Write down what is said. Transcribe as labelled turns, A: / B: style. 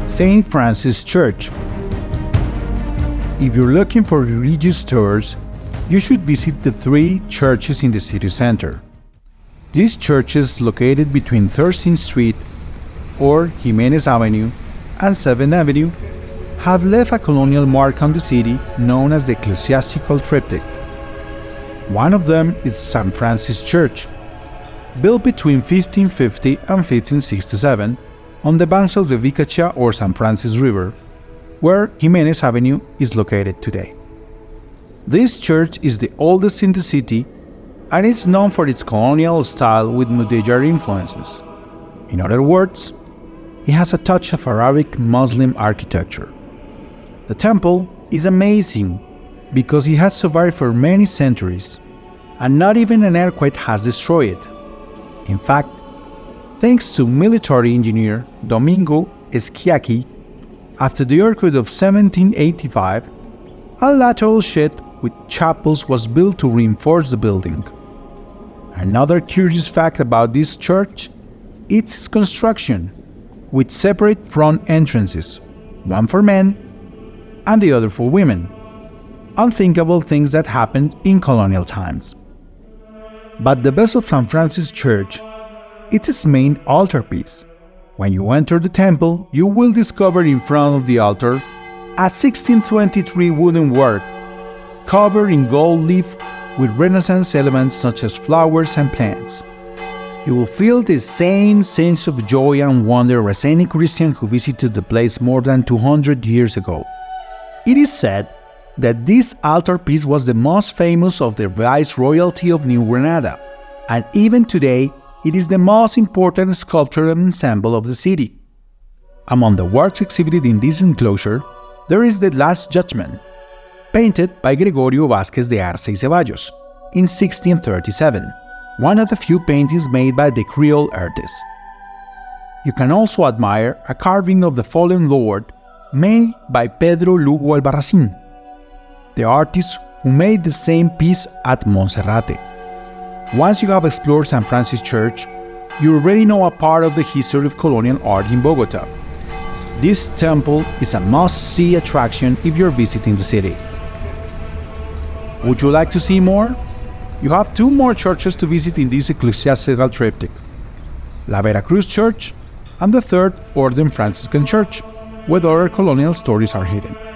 A: St. Francis Church. If you're looking for religious tours, you should visit the 3 churches in the city center. These churches, located between 13th Street or Jimenez Avenue and 7th Avenue, have left a colonial mark on the city known as the Ecclesiastical Triptych. One of them is St. Francis Church, built between 1550 and 1567 on the banks of the Vicacha or San Francis River, where Jimenez Avenue is located today. This church is the oldest in the city and is known for its colonial style with Mudejar influences. In other words, it has a touch of Arabic Muslim architecture. The temple is amazing because it has survived for many centuries and not even an earthquake has destroyed it. In fact, thanks to military engineer Domingo Esquiaqui, after the earthquake of 1785, a lateral shed with chapels was built to reinforce the building. Another curious fact about this church is its construction, with separate front entrances, one for men and the other for women. Unthinkable things that happened in colonial times. But the best of St. Francis Church is its main altarpiece. When you enter the temple, you will discover in front of the altar a 1623 wooden work covered in gold leaf with Renaissance elements such as flowers and plants. You will feel the same sense of joy and wonder as any Christian who visited the place more than 200 years ago. It is said that this altarpiece was the most famous of the Viceroyalty of New Granada, and even today it is the most important sculptural ensemble of the city. Among the works exhibited in this enclosure, there is the Last Judgment, painted by Gregorio Vázquez de Arce y Ceballos in 1637, one of the few paintings made by the Creole artist. You can also admire a carving of the Fallen Lord made by Pedro Lugo Albarracin, the artist who made the same piece at Monserrate. Once you have explored St. Francis Church, you already know a part of the history of colonial art in Bogota. This temple is a must-see attraction if you're visiting the city. Would you like to see more? You have 2 more churches to visit in this ecclesiastical triptych: La Veracruz Church and the 3rd Orden Franciscan Church, where other colonial stories are hidden.